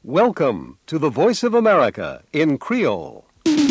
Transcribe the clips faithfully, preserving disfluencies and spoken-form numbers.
Welcome to the Voice of America in Creole.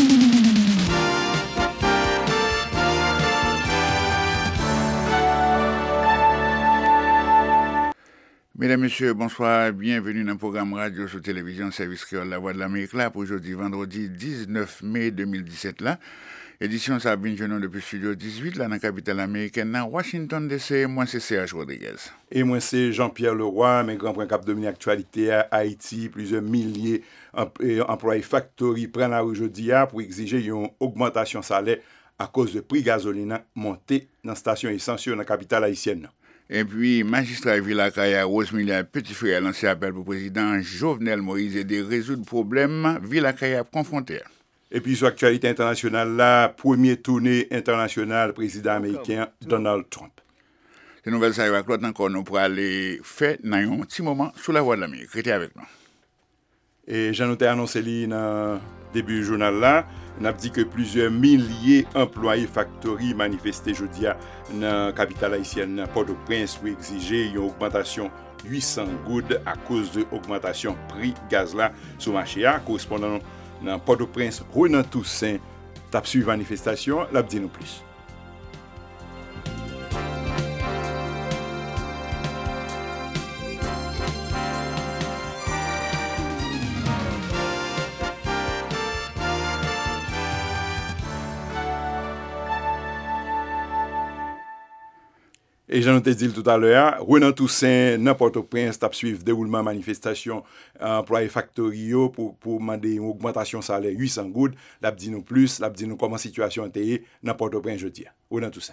Mesdames, Messieurs, bonsoir, bienvenue dans le programme radio sur télévision Service Créole La Voix de l'Amérique là pour aujourd'hui vendredi dix-neuf mai deux mille dix-sept là. Édition Sabine Jeune depuis studio dix-huit là dans la capitale américaine dans Washington D C. Moi c'est Serge Rodriguez. Et moi c'est Jean-Pierre Leroy, mes grands points cap dominer actualité à Haïti, plusieurs milliers d'employés factory prennent la aujourd'hui pour exiger une augmentation salaire à cause de prix gasoline monté dans station essentielle dans la capitale haïtienne. Et puis, magistrat Villa-Kaya, Rosemilia Petit-Frère a lancé appel pour le président Jovenel Moïse et de résoudre le problème Villa-Kaya confronté. Et puis, sur l'actualité internationale, la première tournée internationale président américain Donald Trump. Ces nouvelles, ça va clore encore, nous pourrons aller faire dans un petit moment sous la voie de l'Amérique. Restez avec nous. Et j'en ai annoncé dans le début du journal là, on a dit que plusieurs milliers d'employés factory manifesté jeudi dans la capitale haïtienne Port-au-Prince pour exiger une augmentation huit cents goudes à cause de l'augmentation prix gaz là sur le marché. Correspondant dans Port-au-Prince, Renan Toussaint, t'a suivi la manifestation, l'a dit nous plus. Et j'en ai dit tout à l'heure, Renan Toussaint, n'importe où, Prince, t'a suivi déroulement manifestation employé factory pour pour demander une augmentation salaire huit cents goudes, l'a dit nous plus, l'a dit nous comment situation était n'importe où jeudi. Renan Toussaint.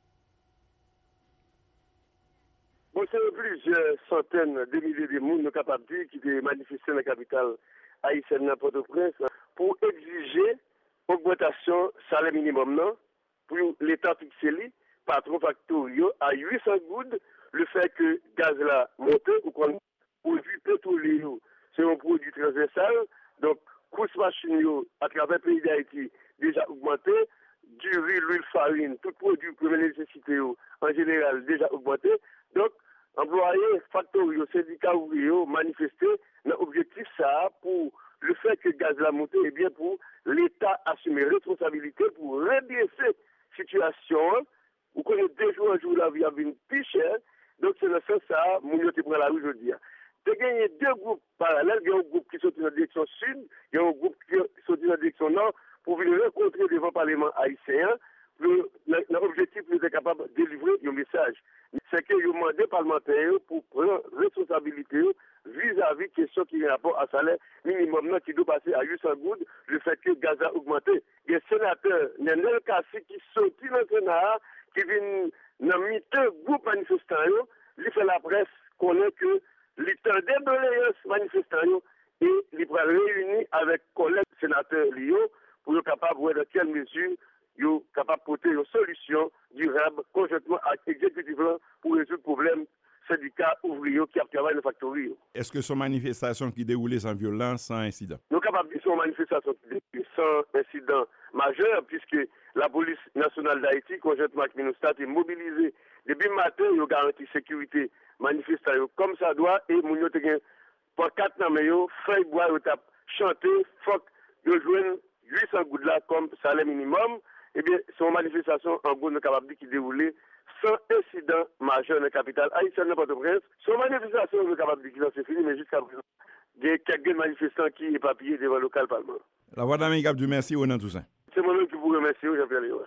Bon, c'est plusieurs centaines de milliers de monde capables de qui étaient manifestés dans la capitale haïtienne n'importe où pour exiger augmentation salaire minimum non pour l'état fixé li patron factorio à huit cents goudes, le fait que gaz là monte ou qu'on produit pétrolier c'est un produit transversal, donc coût machine à travers le pays d'Haïti déjà augmenté, du riz, l'huile, farine, tout produit première nécessité en général déjà augmenté, donc employés factorio, syndicats ouvriers manifesté dans l'objectif ça pour le fait que gaz là monte et bien pour l'État assumer responsabilité pour redresser situation. Ou qu'on est deux jours un jour la vie a vu plus cher, donc c'est le sens ça, mon yo te prend la rue aujourd'hui. Tu as gagné deux groupes parallèles, il y a un groupe qui sont dans la direction sud, il y a un groupe qui sont dans la direction nord, pour venir rencontrer devant le Parlement haïtien, l'objectif est capable de délivrer un message. C'est que vous demandez aux parlementaires pour prendre responsabilité vis-à-vis de questions qui ont rapport à salaire minimum qui doit passer à huit cents goudes, le fait que le gaz a augmenté. Il y a un sénateur, Nenel Kassi, qui sortit dans le Sénat, qui vient dans le groupe manifestant, il fait la presse connaît que l'état de doléances manifestants et il va réunir avec collègues sénateurs Lio pour être capable de voir dans quelle mesure ils sont capables de porter une solution durable conjointement avec l'exécutif pour résoudre le problème syndicats ouvriers qui travaillent dans la factory. Est-ce que c'est une manifestation qui déroulait sans violence, sans incident? Nous sommes capables de dire que c'est une manifestation sans incident majeur, puisque la police nationale d'Haïti, conjointement avec Minustat, est mobilisée. Depuis le matin, ils ont garanti sécurité manifestants comme ça doit, et nous avons pour quatre ans, mais ils feuille bois, ils ont chanté, faut qu'ils joignent huit cents gouttes là comme salaire minimum. Eh bien, c'est une manifestation en gros, nous sommes capables de qui déroulait sans incident majeur dans la capitale haïtienne de Port-au-Prince. C'est une manifestation, nous sommes capables de dire que c'est fini, mais jusqu'à présent, il y a quelques manifestants qui sont éparpillés devant le local parlement. La Voix d'Amérique a du merci, Renan Toussaint. C'est moi-même qui vous remercie, Jean-Pierre Léon.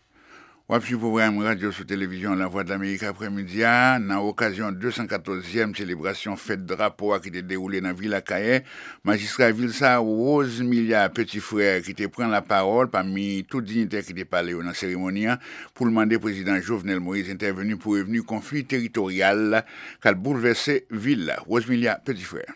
Ouais, puis programme radio sur télévision La Voix de l'Amérique après-midi, dans l'occasion de deux cent quatorzième célébration fête drapeau qui était déroulée dans Villa-Kaya, magistrat Vilsa Rosemilia Petit-Frère qui était prend la parole parmi tous les dignitaires qui étaient parlé dans la cérémonie pour demander au président Jovenel Moïse intervenu pour revenir conflit territorial qui a bouleversé Ville. Rosemilia Petit-Frère.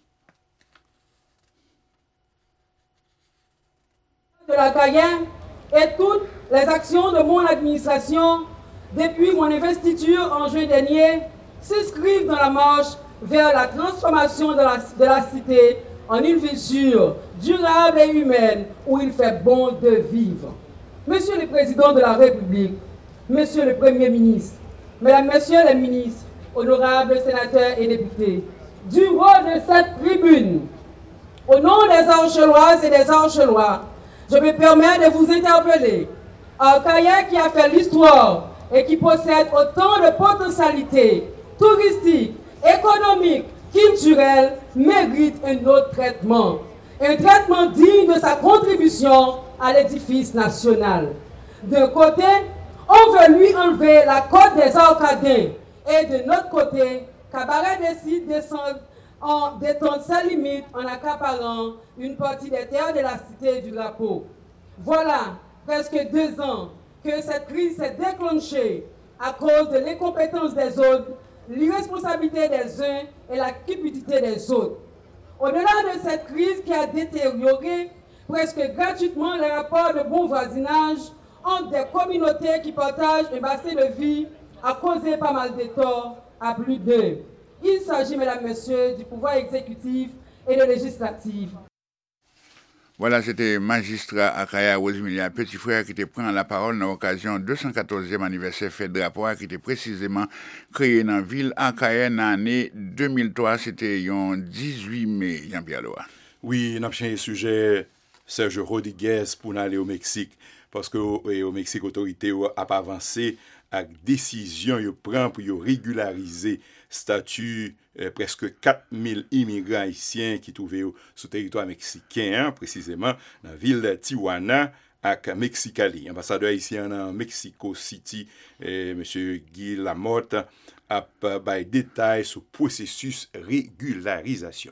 De la Cayenne et toutes les actions de mon administration depuis mon investiture en juin dernier s'inscrivent dans la marche vers la transformation de la, de la cité en une ville sûre, durable et humaine où il fait bon de vivre. Monsieur le Président de la République, Monsieur le Premier ministre, Mesdames, Messieurs les ministres, honorables sénateurs et députés, du haut de cette tribune, au nom des Archeloises et des Archelois, je me permets de vous interpeller. Arcahaie qui a fait l'histoire et qui possède autant de potentialités touristiques, économiques, culturelles, mérite un autre traitement. Un traitement digne de sa contribution à l'édifice national. D'un côté, on veut lui enlever la côte des Arcadiens et de notre côté, Cabaret décide d'étendre en détendre ses limites en accaparant une partie des terres de la cité du drapeau. Voilà presque deux ans que cette crise s'est déclenchée à cause de l'incompétence des autres, l'irresponsabilité des uns et la cupidité des autres. Au-delà de cette crise qui a détérioré presque gratuitement les rapports de bon voisinage entre des communautés qui partagent un bassin de vie a causé pas mal de torts à plus d'eux. Il s'agit, mesdames, messieurs, du pouvoir exécutif et de législatif. Voilà, c'était magistrat Akaya Rosemilia, petit frère qui était pris la parole dans l'occasion deux cent quatorzième anniversaire fête de rapport qui était précisément créé dans la ville Akaya dans l'année deux mille trois, c'était le dix-huit mai, Jean-Pierre Loa. Oui, on a changé le sujet Sergio Rodriguez pour aller au Mexique, parce que au Mexique, l'autorité a pas avancé avec décision yo prend pour yo régulariser statut euh, presque quatre mille immigrants haïtiens qui trouvaient sur territoire mexicain, hein, précisément dans la ville de Tijuana avec Mexicali. Ambassadeur haïtien dans Mexico City, euh, M. Guy Lamotte, a des détails sur le processus régularisation.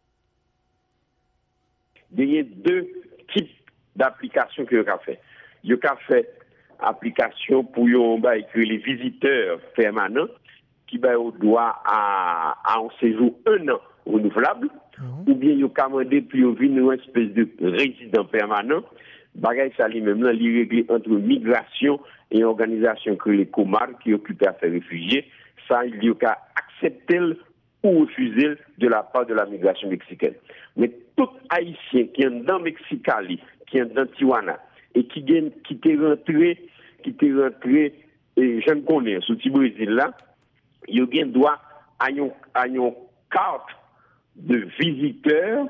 Il y a deux types d'applications que vous avez fait. Vous avez fait application pour les visiteurs permanents qui ont droit à, à un séjour un an renouvelable, mmh. ou bien ils ont commandé puis ils ont une espèce de résident permanent. Bagay ça lui-même là, il réglé entre migration et organisation que les Comar qui occupent affaires réfugiés, ça il y a accepter ou refuser de la part de la migration mexicaine. Mais tout haïtien qui est dans Mexicali, qui est dans Tijuana et qui gagne qui est rentré qui est rentré et je ne connais sous le Brésil là, il y a droit à une, à une carte de visiteur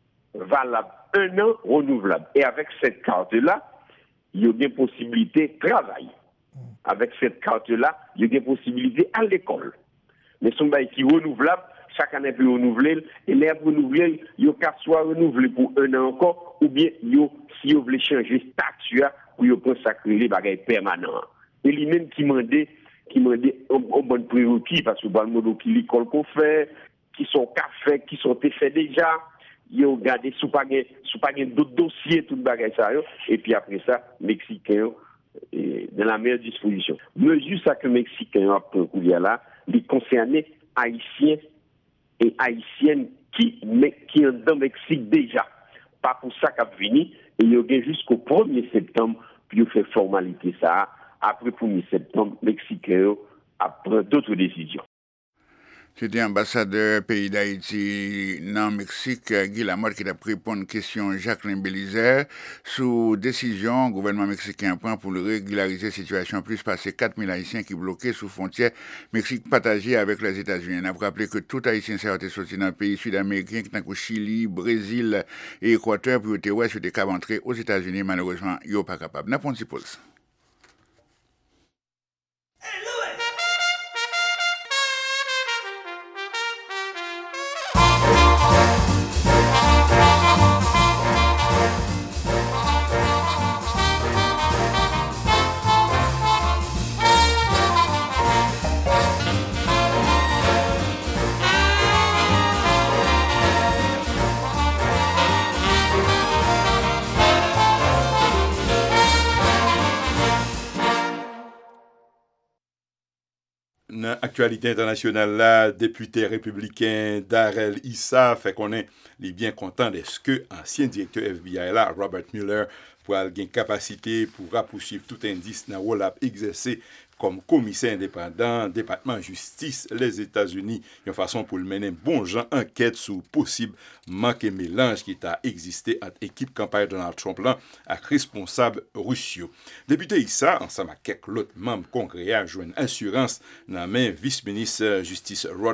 valable un an renouvelable. Et avec cette carte-là, il y a des possibilités de travail. Avec cette carte-là, il y a des possibilités à l'école. Mais son bail qui est renouvelable, chaque année peut renouveler, et l'air renouvelé, il y a soit renouvelé pour un an encore, ou bien si vous voulez changer statut, ou vous consacrer les bagages permanents. Et lui-même qui m'a dit, qui m'a dit un bon prérequis, parce que dans le mode qui l'école qu'on fait, qui sont café, qui sont faits déjà, ils ont gardé sous pas d'autres dossiers, tout le bagage ça, et puis après ça, Mexicains, dans la meilleure disposition. Mesure ça que Mexicains a pris là, les concernés haïtiens et haïtiennes qui, qui sont dans le Mexique déjà. Pas pour ça qu'a fini, et il y a jusqu'au premier septembre, puis il fait formalité ça. Après le premier septembre, Mexicains apprend d'autres décisions. C'était ambassadeur pays d'Haïti dans le Mexique, Guy Lamotte, qui a répondu à une question Jacqueline Bélizer sous décision le gouvernement mexicain prend pour régulariser la situation. Plus passé quatre mille Haïtiens qui bloqués sous frontière Mexique partagée avec les États-Unis. On a rappelé que tout Haïtien s'est sorti dans le pays sud-américain, qui est Chili, Brésil et Équateur, puis au ouest, des cas entrer aux États-Unis. Malheureusement, ils ne sont pas capables. N'a pas de pause. Dans l'actualité internationale, là, député républicain Darrell Issa fait qu'on est bien content de ce que l'ancien directeur F B I là, Robert Mueller, pour avoir une capacité pour rapprocher tout indice dans le rôle exercé comme commissaire indépendant, département de justice, les États-Unis, une façon pour le mener bon genre enquête sur possible manque et mélange qui a existé entre équipe campagne Donald Trump là, avec responsable russio. Député Issa, ensemble avec quelques autres membres congrès, a joué une assurance dans la main vice-ministre justice Rod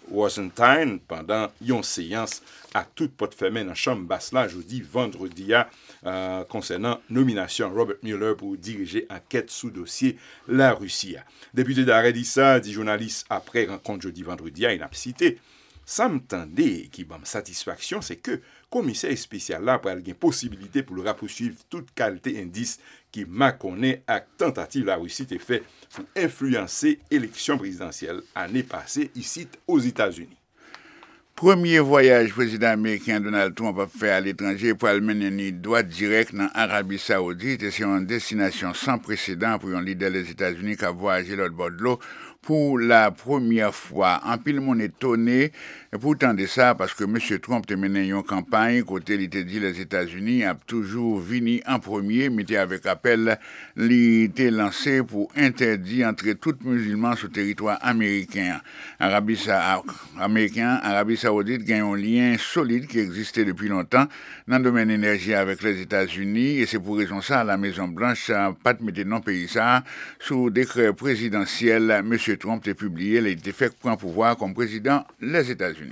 Rosenstein pendant une séance à toute porte fermée dans la chambre basse là jeudi vendredi euh, concernant nomination Robert Mueller pour diriger enquête sous dossier la Russie. Député d'arrêt dit ça, dit journaliste après rencontre jeudi vendredi, il a cité ça me tendait qui m'a satisfaction c'est que commissaire spécial là pour avoir possibilité pour le poursuivre toute qualité indice qui m'a connaît à tentative la Russie t'est fait pour influencer élection présidentielle année passée ici aux États-Unis. Premier voyage président américain Donald Trump a fait à l'étranger pour aller mener une droite directe dans l'Arabie Saoudite et c'est une destination sans précédent pour un leader des États-Unis qui a voyagé l'autre bord de l'eau pour la première fois. En pile, mon étonné, et pourtant de ça, parce que M. Trump a mené une campagne, côté il était dit les États-Unis, a toujours venu en premier, mais avec appel, il était lancé pour interdire entrer tout musulman sur le territoire américain. Arabie, Sa- américain, Arabie Saoudite gagne un lien solide qui existait depuis longtemps dans le domaine énergie avec les États-Unis, et c'est pour raison ça, la Maison-Blanche n'a pas de mettre non pays ça, sous décret présidentiel, M. Trump a publié, il a été fait prendre pouvoir comme président des États-Unis.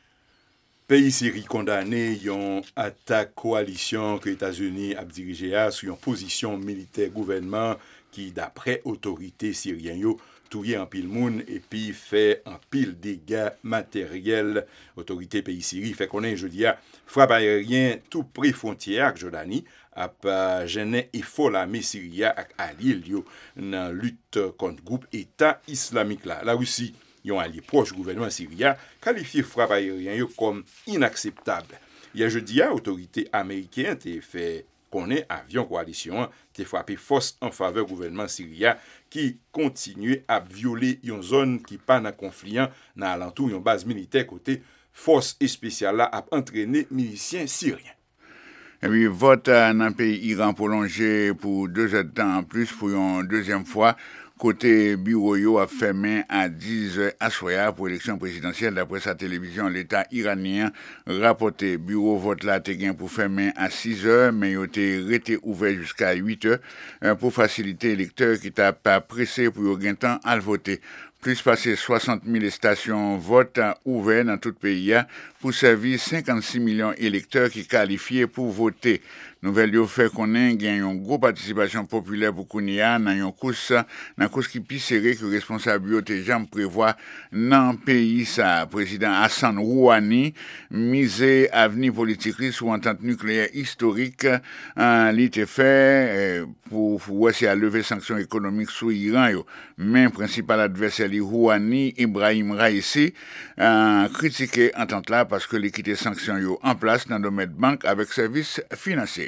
Pays Syrie condamné une attaque coalition que les États-Unis a dirigé à sur une position militaire gouvernement qui d'après autorités syriennes touye en pile moun et puis fait un pile dégâts matériels. Autorité pays Syrie fait connaître jeudi à frappe aérien tout près frontière Jordanie a pas gêné et faut l'armée syrienne ak allié yo dans lutte contre groupe État islamique là. La Russie yon allié proche gouvernement syrien qualifié frappe aérien comme inacceptable. Il y a jeudi à autorité américaine t'est fait connaît avion coalition t'est frappé force en faveur gouvernement syrien qui continue à violer une zone qui pas dans conflit dans alentour une base militaire côté force spéciale là a entraîné miliciens syriens. Et puis, vote dans le pays Iran prolongé pour deux heures de temps en plus pour une deuxième fois. Côté bureau yo a fait main à dix heures à soir pour l'élection présidentielle. D'après sa télévision, l'État iranien rapporté bureau vote là te gain pour faire main à six heures, mais il était resté ouvert jusqu'à huit heures pour faciliter électeurs qui t'a pas pressé pour gain temps à le voter. Plus passer soixante mille stations vote ouvertes dans tout le pays pour servir cinquante-six millions d'électeurs qui qualifiés pour voter. Nouvelle yo fait qu'on a une grosse participation populaire pour Kounia dans une course dans course qui plus serré que responsable yo te jamais prévoit dans pays ça. Président Hassan Rouhani misé avenir politique sur entente nucléaire historique en l'été fait pour pour essayer à lever sanctions économiques sur Iran yo. Mais principal adversaire li Rouhani Ibrahim Raisi a critiqué entente là parce que l'équité sanctions yo en place dans le domaine banque avec services financiers.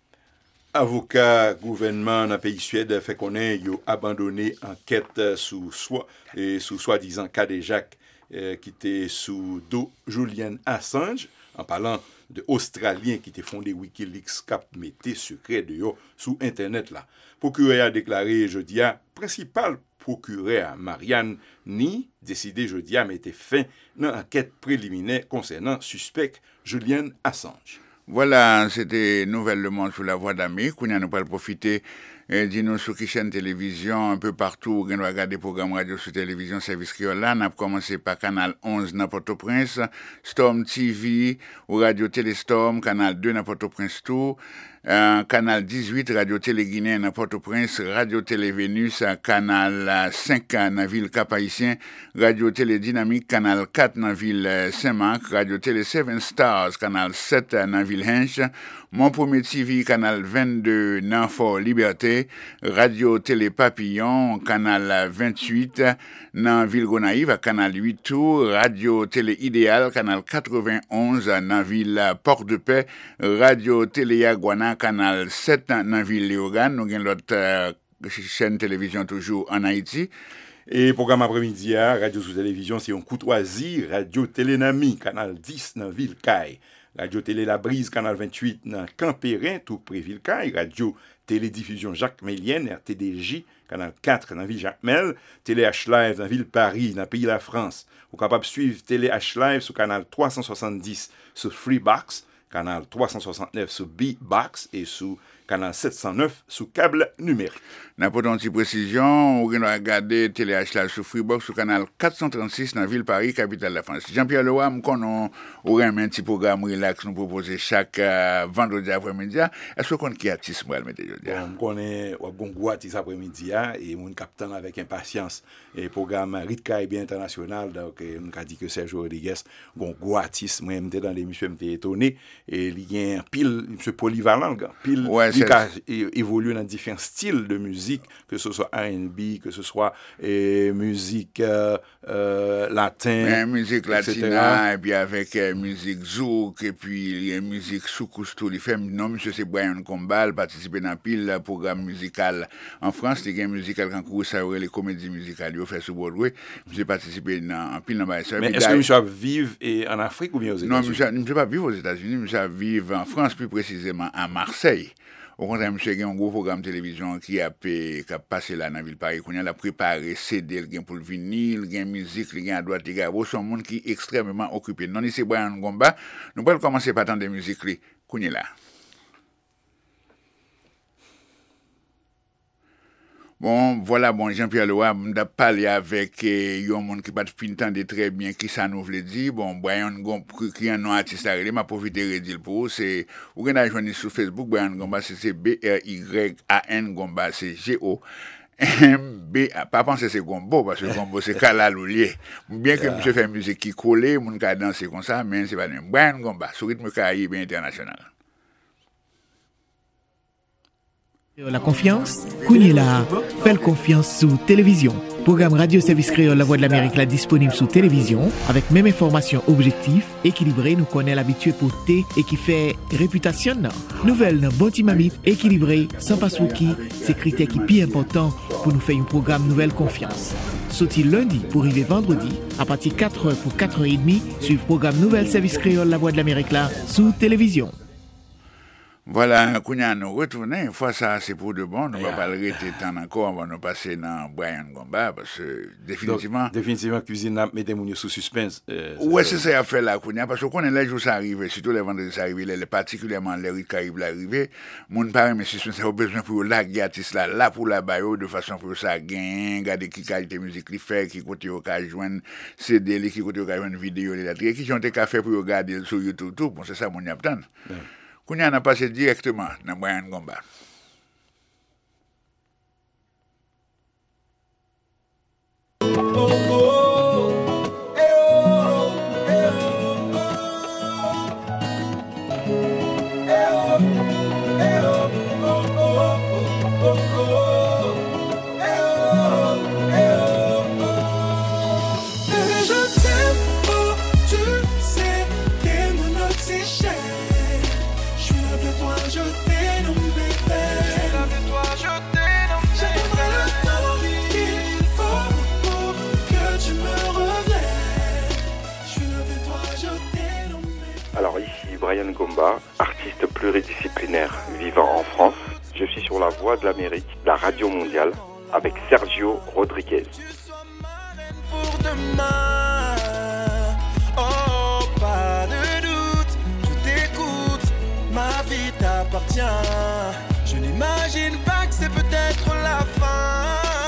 Avocat gouvernement dans le pays Suède fait connaître yo abandonné enquête sous soi et sous soi-disant cas de Jacques euh, qui était sous dos Julian Assange en parlant de Australiens qui étaient fondé WikiLeaks cap mettait secret de yo sous internet là. Procureur a déclaré jeudi à principal procureur Marianne Ni décidé jeudi à mettre fin dans enquête préliminaire concernant suspect Julian Assange. Voilà, c'était Nouvelle Le Monde sur la Voix d'Amérique. On a nous pas profiter eh, dis-nous sur chaîne télévision un peu partout. On va regarder programme radio sur télévision service créole là. On a commencé par canal onze dans Port-au-Prince, Storm T V ou Radio Téléstorm, canal deux dans Port-au-Prince tout. Euh, canal dix-huit, Radio Télé Guinéen à Port-au-Prince, Radio Télé Vénus, canal cinq dans la ville Cap-Haïtien, Radio Télé Dynamique, canal quatre dans la ville Saint-Marc, Radio Télé Seven Stars, canal sept dans la ville Hinch, Mon Premier T V, canal vingt-deux dans Fort Liberté, Radio Télé Papillon, canal vingt-huit dans la ville Gonaïve, canal huit tours, Radio Télé Idéal, canal quatre-vingt-onze dans la ville Port-de-Paix, Radio Télé Yaguana, canal sept dans la ville Léogane. Nous avons l'autre euh, chaîne télévision toujours en Haïti. Et programme après-midi, Radio sous télévision, c'est un Courtoisie, Radio Télénami, canal dix dans la ville Caille. Radio Télé La Brise, canal vingt-huit dans Campérin, tout près ville Caille. Radio Télédiffusion Jacques Mélienne, R T D J, canal quatre dans la ville Jacques Mel. Télé H-Live dans la ville Paris, dans le pays de la France. Vous êtes capable de suivre Télé H-Live sur canal trois cent soixante-dix sur Freebox, canal trois cent soixante-neuf sur B-Box et sur canal sept cent neuf sous câble numérique. N'importe une petite précision, on va regarder Télé H là sur Freebox sur canal quatre cent trente-six dans la ville Paris, capitale de la France. Jean-Pierre Leroy, nous avons un petit programme relax nous proposer chaque euh, vendredi après-midi. Est-ce qu'on qui artiste moi le mettre aujourd'hui? On connaît un gros artiste après-midi et mon capitaine avec impatience et programme Rit Caribbean International, donc on a dit que Sergio Rodriguez un gros artiste, moi j'étais dans l'émission, j'étais étonné et il y a un pile monsieur polyvalent, pile ouais, il a évolué dans différents styles de musique, que ce soit R and B, que ce soit eh, musique euh, euh, latin, ouais, musique latina, et puis avec euh, musique zouk, et puis euh, musique soukous tout. Il fait, non, monsieur, c'est Brian Combal, participer dans pile programme musical en France. Il y a une musical quand cours ça les comédies musicales, il fait sur Broadway. Monsieur participer dans pile dans ma soeur. Mais est-ce que monsieur vive en Afrique ou bien aux États-Unis? Non, monsieur, monsieur pas vivre aux États-Unis, monsieur vivre en France, plus précisément à Marseille. Au contraire, monsieur, il y a un gros programme de télévision qui a, qui a passé là dans la ville de Paris. Il a préparé C D, il a pour le vinyle, il a musique, il a à droite, il a c'est un monde qui est extrêmement occupé. Non, ici, Brian Gomba, nous allons commencer par tant de musique qu'on est là. Bon, voilà, bon, Jean-Pierre Leroy, m'a parlé avec euh, un monde qui pas de très bien qui ça nous veut dire. Bon, Brian Gomba, qui est un nom artiste à relais, m'a profité de dire pour vous, c'est, vous pouvez nous joindre sur Facebook, Brian Gomba, c'est B R Y A N Gomba, c'est G O M B A. Pas penser c'est Gombo, parce que Gombo c'est Kalaloulier. Bien que monsieur fait musique qui collait, mon cas danser comme ça, mais c'est pas même. Brian Gomba, sur rythme Caraïbe international. La confiance, Kounila, fait confiance sous télévision. Programme Radio Service Créole La Voix de l'Amérique là disponible sous télévision avec même information objective, équilibrée, nous connaît l'habitué pour T et qui fait réputation. Non. Nouvelle, non, bon timamite, équilibré, sans passwookie, c'est critère qui est important pour nous faire un programme Nouvelle Confiance. Sauti lundi pour arriver vendredi, à partir de quatre heures pour quatre heures trente, suivre programme Nouvelle Service Créole La Voix de l'Amérique là sous télévision. Voilà, Kounia, nous retournons. Une fois ça, c'est pour de bon. Nous ne yeah. va pas le rester tant encore. On va nous passer dans Brian Gomba parce que définitivement. Donc, définitivement, cuisine, mettez-moi sous suspense. Euh, ouais, c'est ça à faire là, Kounia. Parce qu'on est les jours ça arrive, surtout les vendredis ça arrive, les, particulièrement les Rit Caraïbe l'arrivée. Mon parent, mais suspense, a besoin pour la artiste là, là pour la baio, de façon pour ça gagner, regarder qui qualité musique li fait, qui côté au cas joindre C D, qui côté au cas joindre vidéo, les latrines, qui ont des cafés pour regarder sur YouTube, tout. Bon, c'est ça, mon y a besoin. Qu'on a passé directement dans Brian Gomba. Alors ici Brian Gomba, artiste pluridisciplinaire vivant en France. Je suis sur la Voix de l'Amérique, la radio mondiale, avec Sergio Rodriguez. Pour demain, oh pas de doute, je t'écoute, ma vie t'appartient. Je n'imagine pas que c'est peut-être la fin.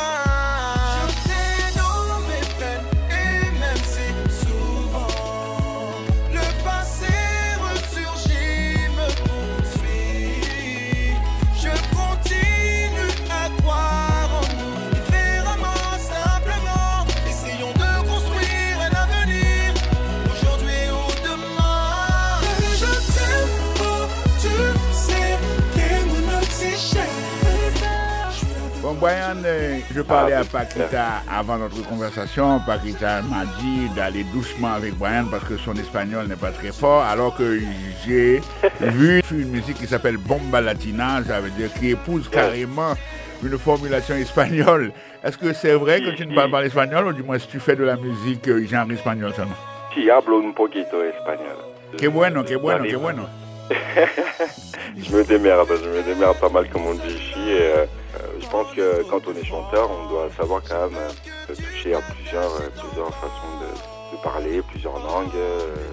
Bon, Brian, euh, je parlais à Paquita avant notre conversation. Paquita m'a dit d'aller doucement avec Brian parce que son espagnol n'est pas très fort, alors que j'ai vu une musique qui s'appelle Bomba Latina, ça veut dire qui épouse carrément une formulation espagnole. Est-ce que c'est vrai que tu ne parles pas l'espagnol ou du moins si tu fais de la musique euh, genre espagnol seulement? Si, hablo un poquito espagnol. Que bueno, que bueno, que bueno. Je me démerde, je me démerde pas mal comme on dit ici. Et, euh, je pense que quand on est chanteur, on doit savoir quand même euh, toucher à plusieurs, euh, plusieurs façons de, de parler, plusieurs langues, euh,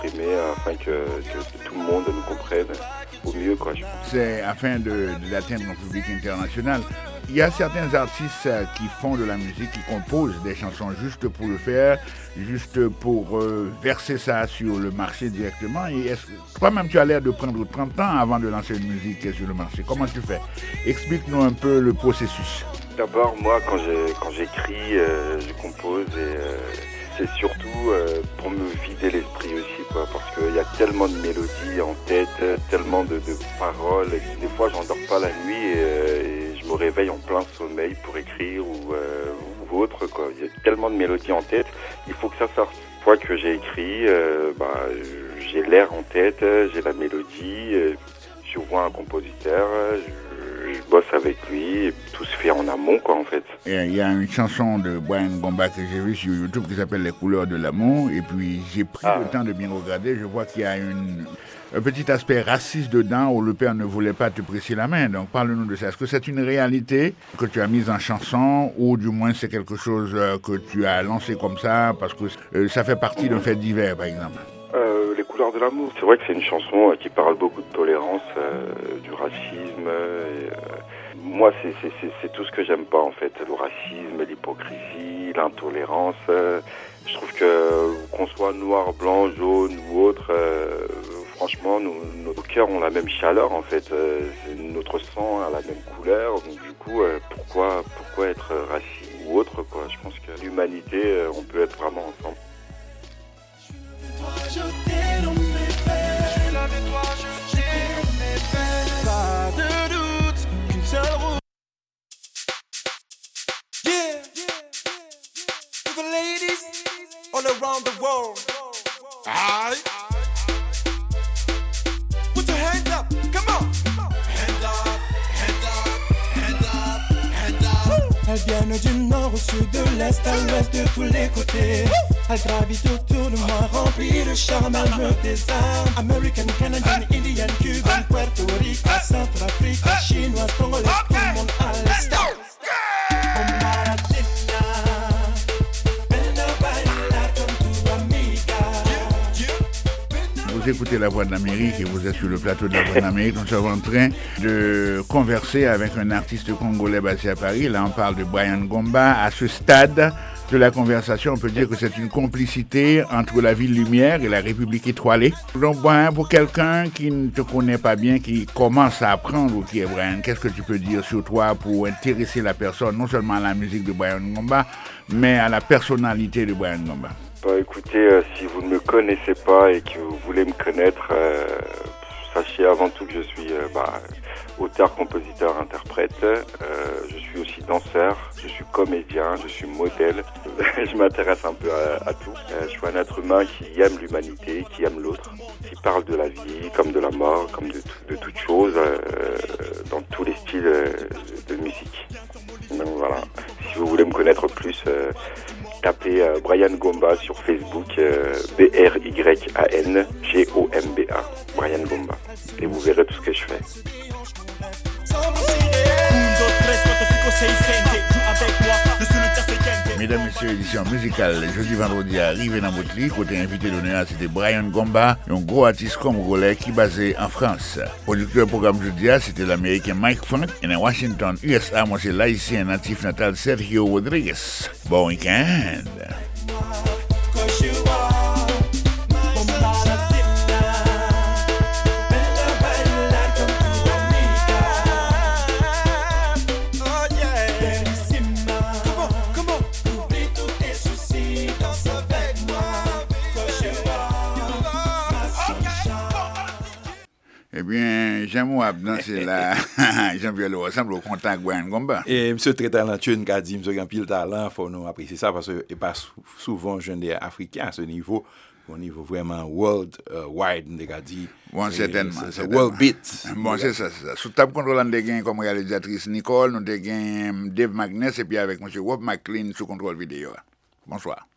exprimer afin que, que tout le monde nous comprenne au mieux, quoi, je pense. C'est afin de, de, d'atteindre un public international. Il y a certains artistes qui font de la musique, qui composent des chansons juste pour le faire, juste pour euh, verser ça sur le marché directement. Et est-ce, toi-même, tu as l'air de prendre trente ans avant de lancer une musique sur le marché. Comment tu fais? Explique-nous un peu le processus. D'abord, moi, quand, j'ai, quand j'écris, euh, je compose et euh, c'est surtout euh, pour me vider l'esprit aussi, quoi, parce qu'il y a tellement de mélodies en tête, tellement de, de paroles. Et des fois, j'endors pas la nuit et, et je me réveille en plein sommeil pour écrire ou, euh, ou autre, quoi. Il y a tellement de mélodies en tête, il faut que ça sorte. Une fois que j'ai écrit, euh, bah, j'ai l'air en tête, j'ai la mélodie, je vois un compositeur, je, je bosse avec lui, et tout se fait en amont, quoi, en fait. Il y a une chanson de Brian Gomba que j'ai vue sur YouTube qui s'appelle Les couleurs de l'amour, et puis j'ai pris ah. le temps de bien regarder, je vois qu'il y a une, un petit aspect raciste dedans où le père ne voulait pas te presser la main. Donc parle-nous de ça. Est-ce que c'est une réalité que tu as mise en chanson, ou du moins c'est quelque chose que tu as lancé comme ça parce que ça fait partie d'un fait divers, par exemple? Euh, les couleurs de l'amour, c'est vrai que c'est une chanson euh, qui parle beaucoup de tolérance, euh, du racisme. Et, euh, moi, c'est, c'est, c'est, c'est tout ce que j'aime pas, en fait. Le racisme, l'hypocrisie, l'intolérance. Euh, je trouve que qu'on soit noir, blanc, jaune ou autre, euh, franchement, nous, nos cœurs ont la même chaleur, en fait. Euh, notre sang a la même couleur. Donc, du coup, euh, pourquoi, pourquoi être raciste ou autre, quoi? Je pense que l'humanité, euh, on peut être vraiment ensemble. Je t'ai dans mes veines, je suis avec toi, je t'ai dans mes veines. Pas de doute qu'une seule route. Yeah, to the ladies all around the world. Aye. Put your hands up, come on. Hands up, hands up, hands up, hands up. Elles viennent du nord au sud, de l'est à l'ouest, de tous les côtés. Elle gravite autour de moi, remplie de charme, elle me désarme. American, Canadian, Indian, Cuban, Puerto Rico, Centrafrique, chinoise, congolaise, tout le monde à l'est. Vous écoutez La Voix de l'Amérique et vous êtes sur le plateau de La Voix de l'Amérique. Nous sommes en train de converser avec un artiste congolais basé à Paris. Là, on parle de Brian Gomba. À ce stade de la conversation, on peut dire que c'est une complicité entre la Ville Lumière et la République étoilée. Donc, Brian, pour quelqu'un qui ne te connaît pas bien, qui commence à apprendre qui est Brian, qu'est-ce que tu peux dire sur toi pour intéresser la personne, non seulement à la musique de Brian Gomba, mais à la personnalité de Brian Gomba? Bah, écoutez, euh, si vous ne me connaissez pas et que vous voulez me connaître, euh, sachez avant tout que je suis euh, bah, auteur, compositeur, interprète. Euh, je suis aussi danseur, je suis comédien, je suis modèle. Je m'intéresse un peu à, à tout. Euh, je suis un être humain qui aime l'humanité, qui aime l'autre, qui parle de la vie, comme de la mort, comme de, tout, de toute chose, euh, dans tous les styles euh, de musique. Donc voilà, si vous voulez me connaître plus, euh, tapez euh, Brian Gomba sur Facebook, euh, B R Y A N G O M B A, Brian Gomba, et vous verrez tout ce que je fais. Mesdames, Messieurs, édition musicale, jeudi, vendredi, arrivé dans votre lit. Côté invité d'honneur, c'était Brian Gomba, un gros artiste congolais qui est basé en France. Producteur programme jeudi, c'était l'américain Mike Funk. Et dans Washington, U S A, moi c'est l'haïtien natif natal Sergio Rodriguez. Bon week-end. Eh bien, j'aime danser là. J'aime bien le ressemble au contact Brian Gomba. Et monsieur très talentueux, nous a dit, monsieur a pile talent, faut nous apprécier ça parce que et pas souvent jeune des Africains à ce niveau, au niveau vraiment world uh, wide, nous a dit. Bon, certainement. C'est world beat. Bon, c'est ça, c'est ça. Sous table contrôle, on a gagné comme réalisatrice Nicole, nous avons gagné Dave Magnus et puis avec monsieur Rob McLean sous contrôle vidéo. Bonsoir.